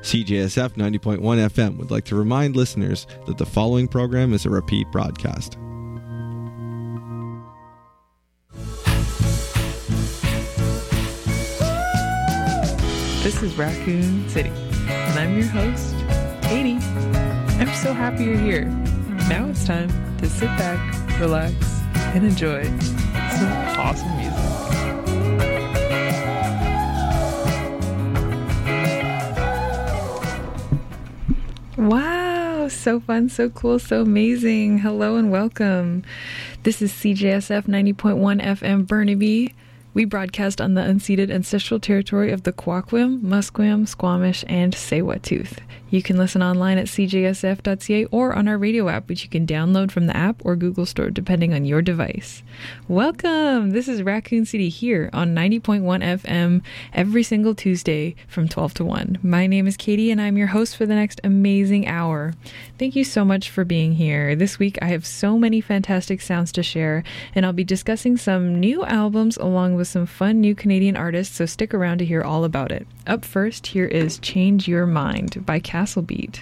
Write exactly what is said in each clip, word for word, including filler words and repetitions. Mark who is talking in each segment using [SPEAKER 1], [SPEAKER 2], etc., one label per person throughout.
[SPEAKER 1] C J S F ninety point one F M would like to remind listeners that the following program is a repeat broadcast.
[SPEAKER 2] This is Raccoon City, and I'm your host, Katie. I'm so happy you're here. Now it's time to sit back, relax, and enjoy some awesome music. Wow, so fun, so cool, so amazing. Hello and welcome. This is C J S F ninety point one F M Burnaby. We broadcast on the unceded ancestral territory of the Kwakwam, Musqueam, Squamish, and Tsleil-Waututh. You can listen online at c j s f dot c a or on our radio app, which you can download from the app or Google Store, depending on your device. Welcome! This is Raccoon City here on ninety point one F M every single Tuesday from twelve to one. My name is Katie, and I'm your host for the next amazing hour. Thank you so much for being here. This week, I have so many fantastic sounds to share, and I'll be discussing some new albums along with some fun new Canadian artists, so stick around to hear all about it. Up first, here is Change Your Mind by Castle Beat.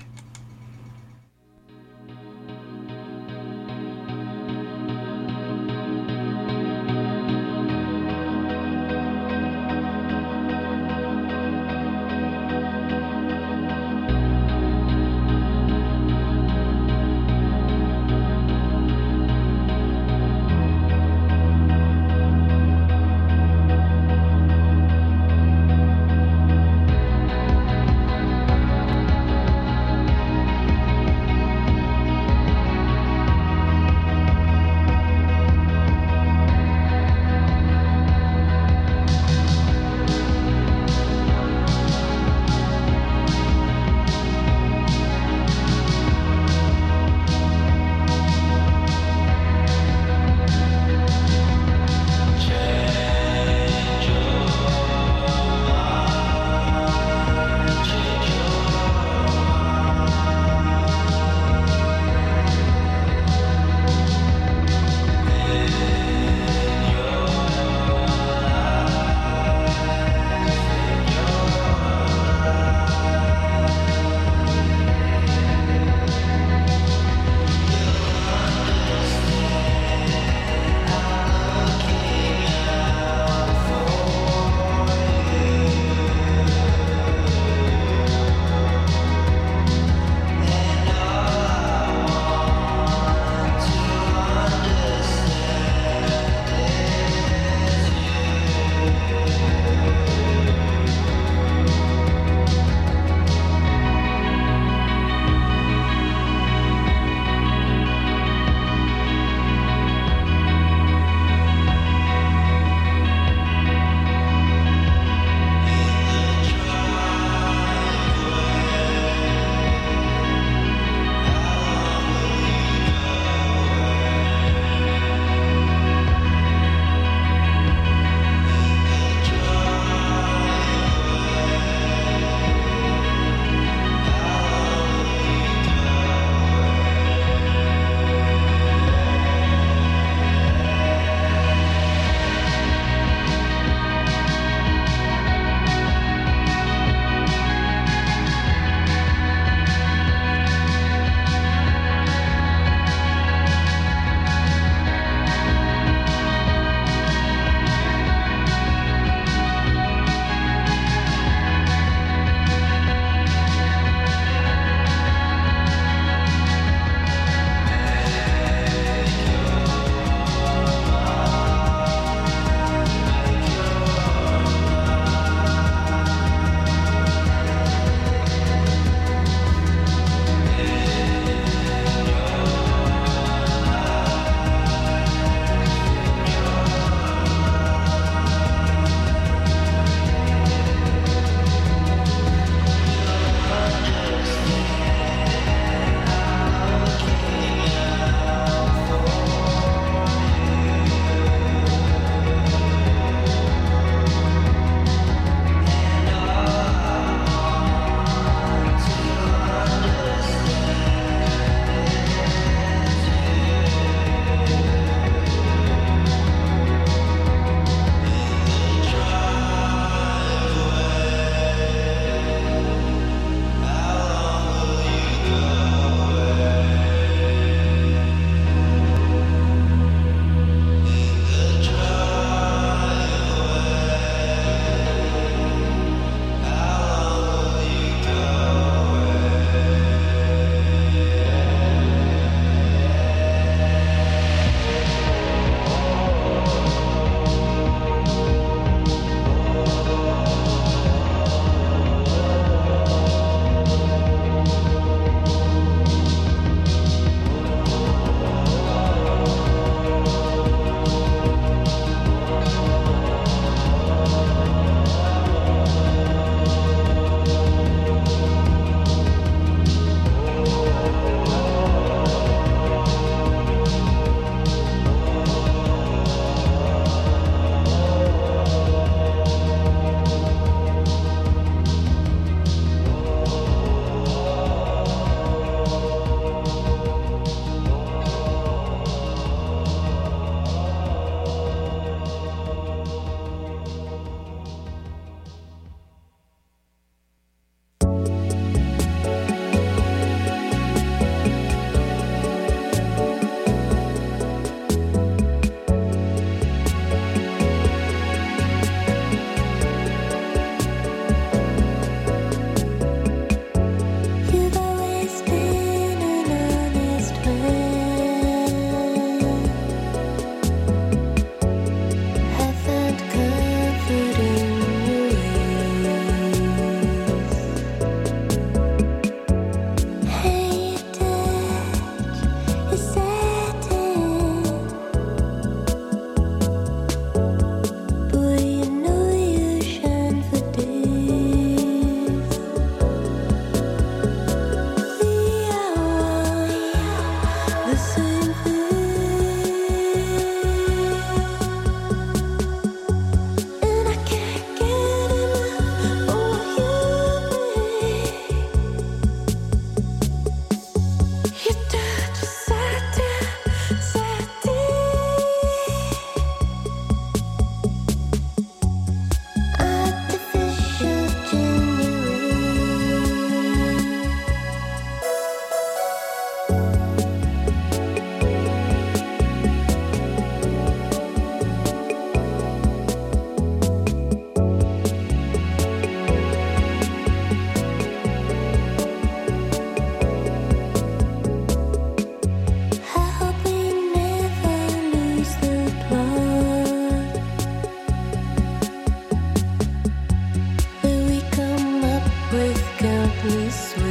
[SPEAKER 3] gently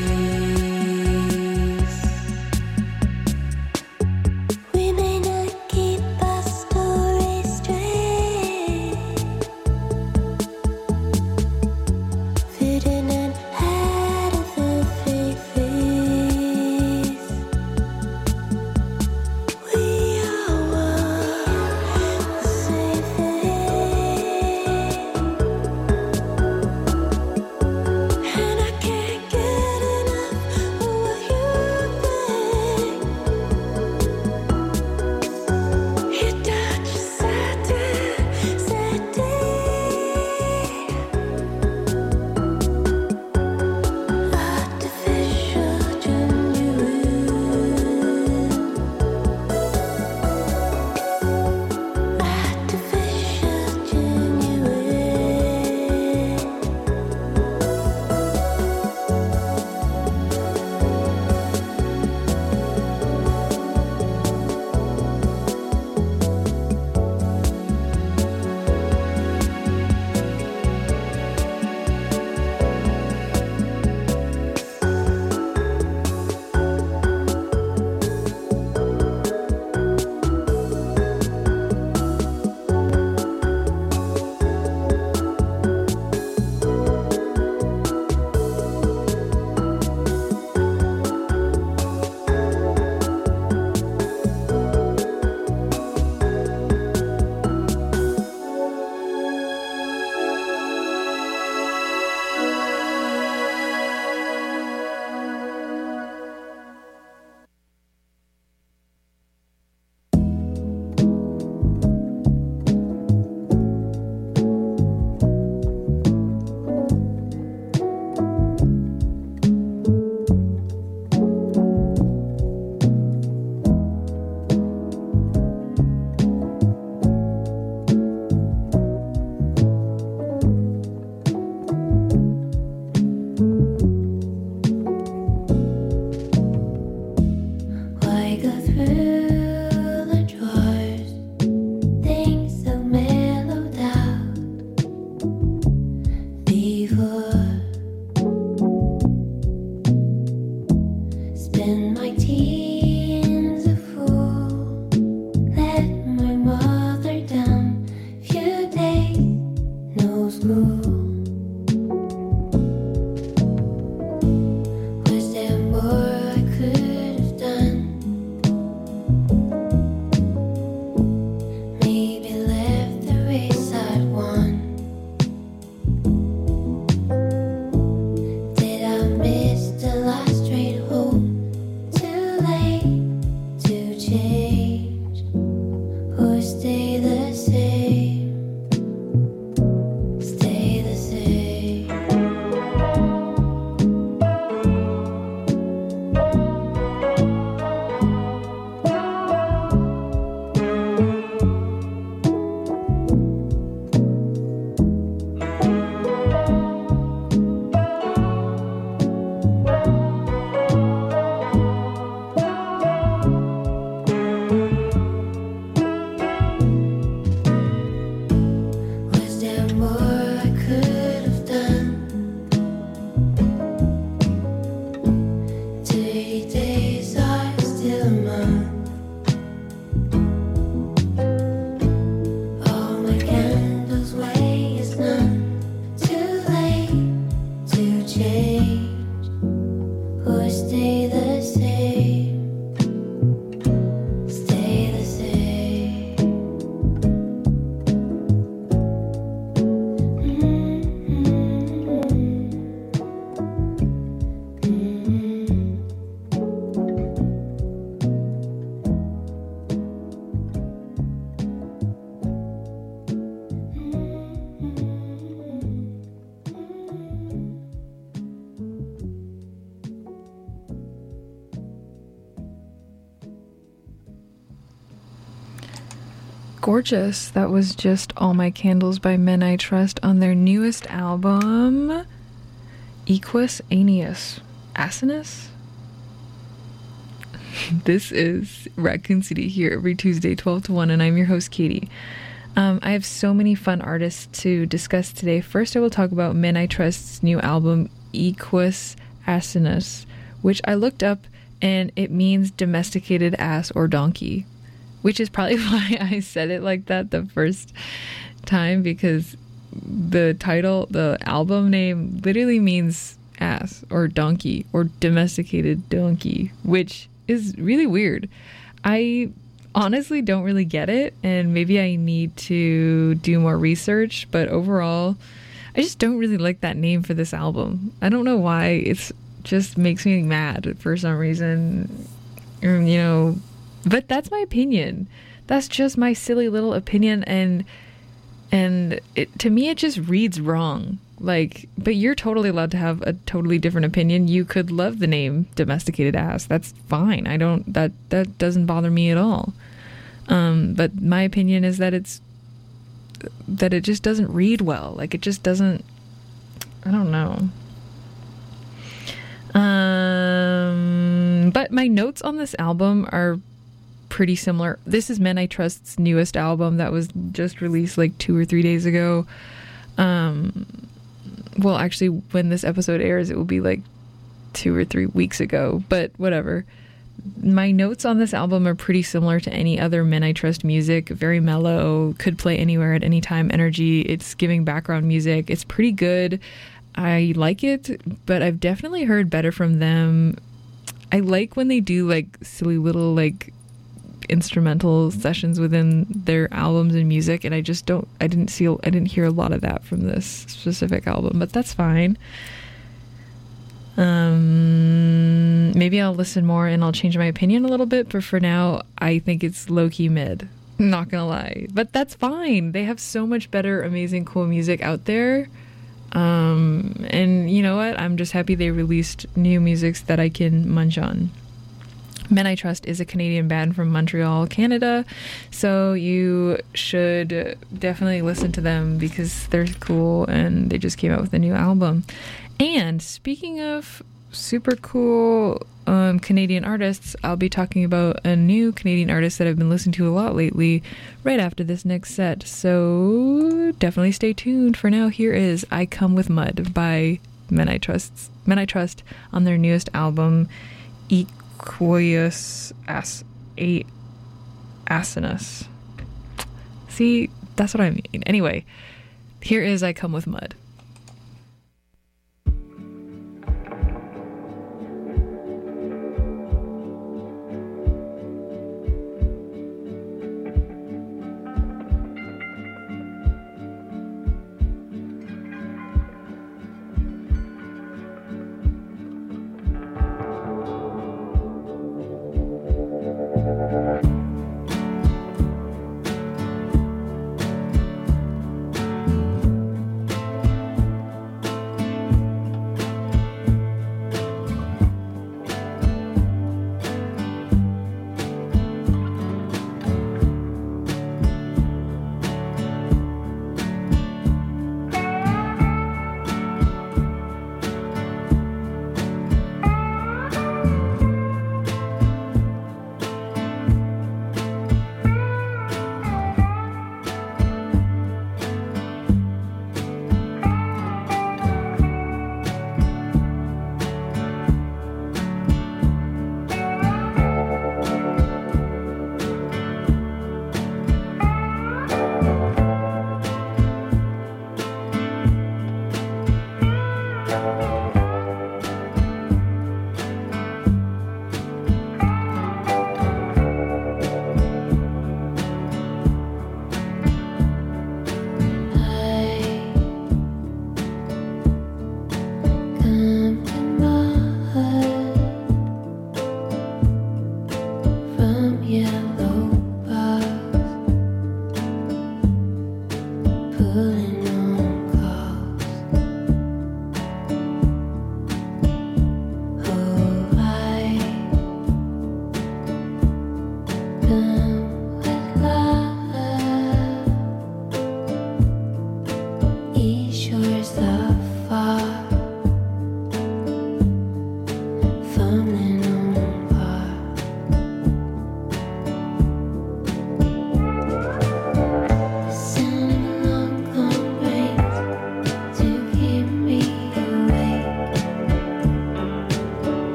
[SPEAKER 3] sways. We may not keep our story straight, fitting in out of the fake face. We are one, the same thing, and I can't get enough of what you bring. Your touch is satin, satin, artificial, genuine, artificial, genuine. Why go through the drawers? Things so mellowed out before. Spend my teens a fool. Let my mother down. Few days, no school. Was there more I could have done? Maybe left the race I'd won. Did I miss the last train home? Too late to change or stay the same? Stay the same. Was there more I could have done? Thirty days are still a month. All my candles weigh is none. Too late to change or stay the same. Stay the same.
[SPEAKER 2] Gorgeous. That was just All My Candles by Men I Trust on their newest album, Equus Aeneas. Asinus? This is Raccoon City here every Tuesday, twelve to one, and I'm your host, Katie. Um, I have so many fun artists to discuss today. First, I will talk about Men I Trust's new album, Equus asinus, which I looked up and it means domesticated ass or donkey, which is probably why I said it like that the first time, because the title, the album name, literally means ass or donkey or domesticated donkey, which is really weird. I honestly don't really get it, and maybe I need to do more research, but overall I just don't really like that name for this album. I don't know why. It's just makes me mad for some reason, you know, but that's my opinion. That's just my silly little opinion, and and it, to me it just reads wrong. Like, but you're totally allowed to have a totally different opinion. You could love the name domesticated ass. That's fine. I don't, that, that doesn't bother me at all. Um, but my opinion is that it's, that it just doesn't read well. Like, it just doesn't, I don't know. Um, but my notes on this album are pretty similar. This is Men I Trust's newest album that was just released like two or three days ago. Um, well, actually, when this episode airs, it will be like two or three weeks ago, but whatever. My notes on this album are pretty similar to any other Men I Trust music. Very mellow, could play anywhere at any time energy. It's giving background music. It's pretty good. I like it, but I've definitely heard better from them. I like when they do like silly little like instrumental sessions within their albums and music, and I just don't I didn't see I didn't hear a lot of that from this specific album, but that's fine. Um maybe I'll listen more and I'll change my opinion a little bit, but for now I think it's low-key mid, not gonna lie, but that's fine. They have so much better, amazing, cool music out there, um and you know what, I'm just happy they released new musics that I can munch on. Men I Trust is a Canadian band from Montreal, Canada, so you should definitely listen to them because they're cool and they just came out with a new album. And speaking of super cool um, Canadian artists, I'll be talking about a new Canadian artist that I've been listening to a lot lately right after this next set, so definitely stay tuned. For now, here is I Come With Mud by Men I Trust, Men I Trust on their newest album, Equus as a asinus. See, that's what I mean. Anyway, here is I Come With Mud.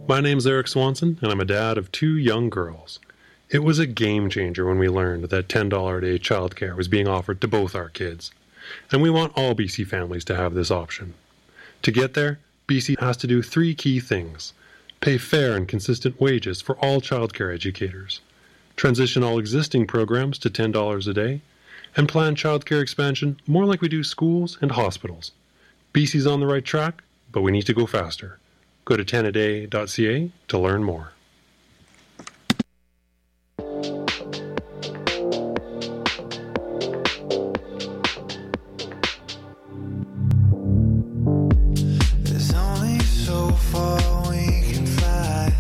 [SPEAKER 4] My name's Eric Swanson, and I'm a dad of two young girls. It was a game changer when we learned that ten dollars a day childcare was being offered to both our kids. And we want all B C families to have this option. To get there, B C has to do three key things. Pay fair and consistent wages for all childcare educators, transition all existing programs to ten dollars a day, and plan childcare expansion more like we do schools and hospitals. B C's on the right track, but we need to go faster. Go to ten a day dot c a to learn more.
[SPEAKER 5] There's only so far we can fly,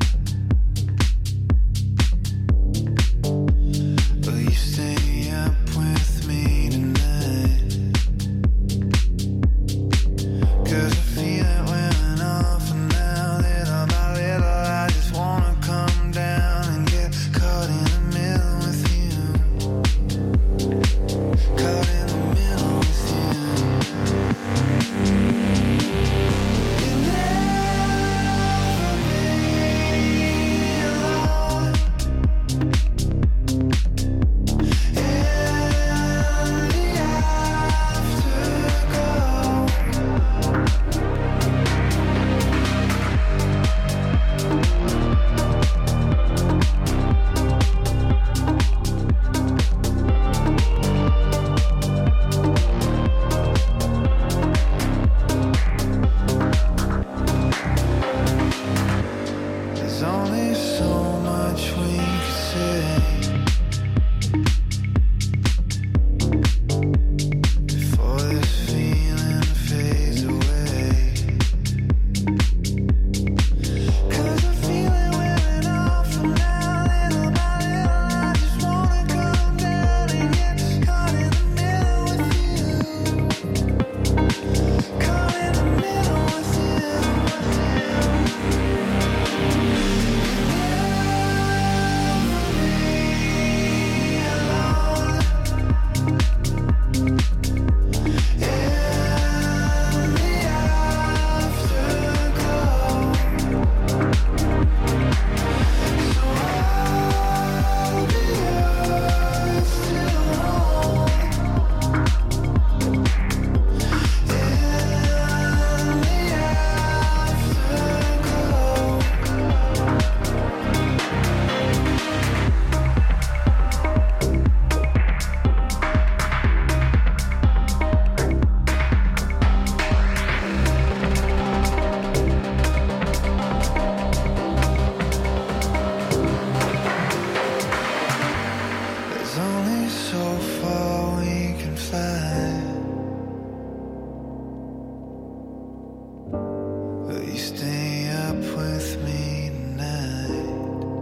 [SPEAKER 5] but you stay up with me tonight, 'cause I feel it wearing off, and now little by little I just wanna come down and get caught in the middle with you, caught in the middle with you. You'll never be alone in the afterglow. There's only so much we can say before this feeling fades away, 'cause I feel it wearing off, and now little by little I just wanna come down and get caught in the middle with you, caught in the middle with There's only so far we can fly, but you stay up with me tonight,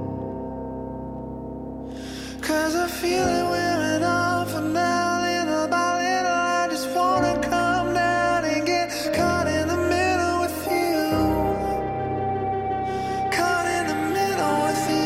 [SPEAKER 5] 'cause I feel it wearing off, and now little by little I just wanna come down and get caught in the middle with you, caught in the middle with you.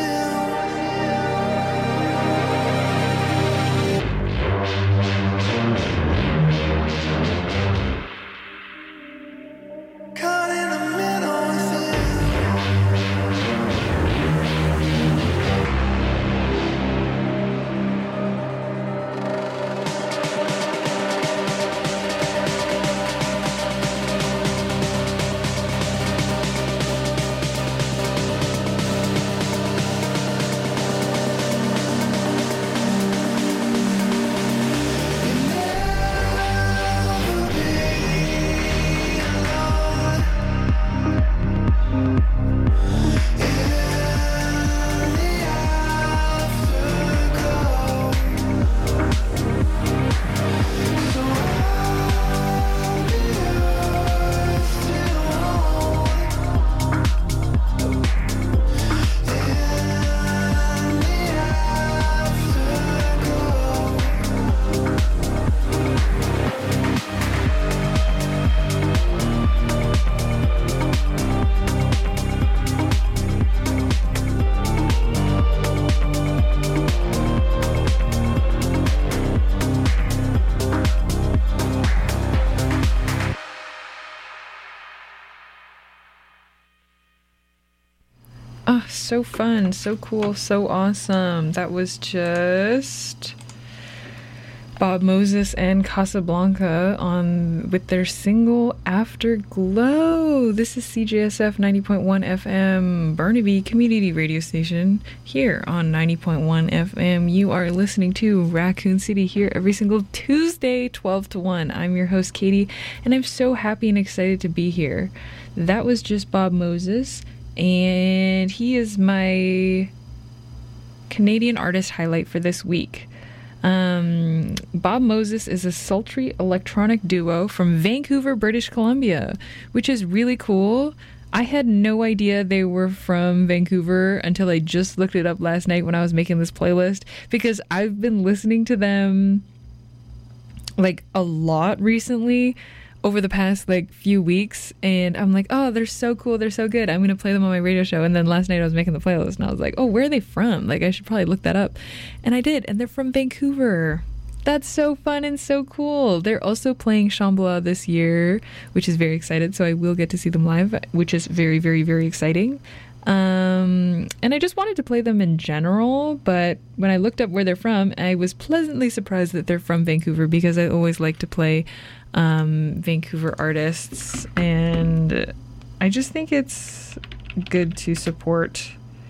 [SPEAKER 2] So fun, so cool, so awesome. That was just Bob Moses and Casablanca on with their single Afterglow. This is C J S F ninety point one F M, Burnaby Community Radio Station, here on ninety point one F M. You are listening to Raccoon City here every single Tuesday, twelve to one. I'm your host, Katie, and I'm so happy and excited to be here. That was just Bob Moses, and he is my Canadian artist highlight for this week. Um, Bob Moses is a sultry electronic duo from Vancouver, British Columbia, which is really cool. I had no idea they were from Vancouver until I just looked it up last night when I was making this playlist, because I've been listening to them like a lot recently over the past like few weeks, and I'm like, oh, they're so cool, they're so good, I'm gonna play them on my radio show. And then last night I was making the playlist and I was like, oh, where are they from? Like, I should probably look that up. And I did, and they're from Vancouver. That's so fun and so cool. They're also playing Shambhala this year, which is very excited, so I will get to see them live, which is very, very, very exciting. Um, and I just wanted to play them in general, but when I looked up where they're from, I was pleasantly surprised that they're from Vancouver, because I always like to play um, Vancouver artists, and I just think it's good to support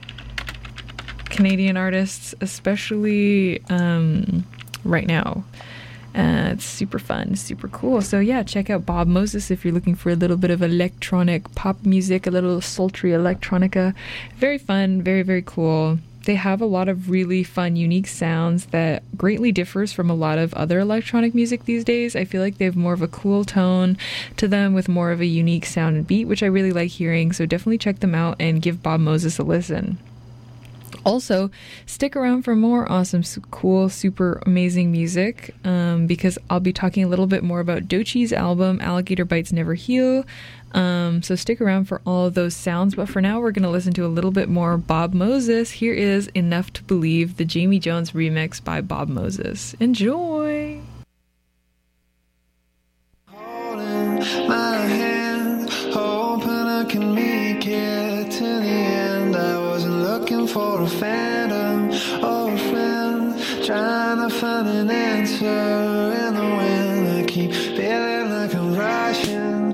[SPEAKER 2] Canadian artists, especially um, right now. Uh, it's super fun, super cool. So yeah, check out Bob Moses if you're looking for a little bit of electronic pop music, a little sultry electronica. Very fun, very, very cool. They have a lot of really fun, unique sounds that greatly differs from a lot of other electronic music these days. I feel like they have more of a cool tone to them with more of a unique sound and beat, which I really like hearing. So definitely check them out and give Bob Moses a listen. Also, stick around for more awesome, cool, super amazing music, um, because I'll be talking a little bit more about Doechie's album, Alligator Bites Never Heal. Um, so stick around for all of those sounds. But for now, we're going to listen to a little bit more Bob Moses. Here is Enough to Believe, the Jamie Jones remix by Bob Moses. Enjoy!
[SPEAKER 5] Holding my hand, hoping I can make it to the end. I wasn't looking for a phantom or a friend, trying to find an answer in the wind. I keep feeling like I'm rushing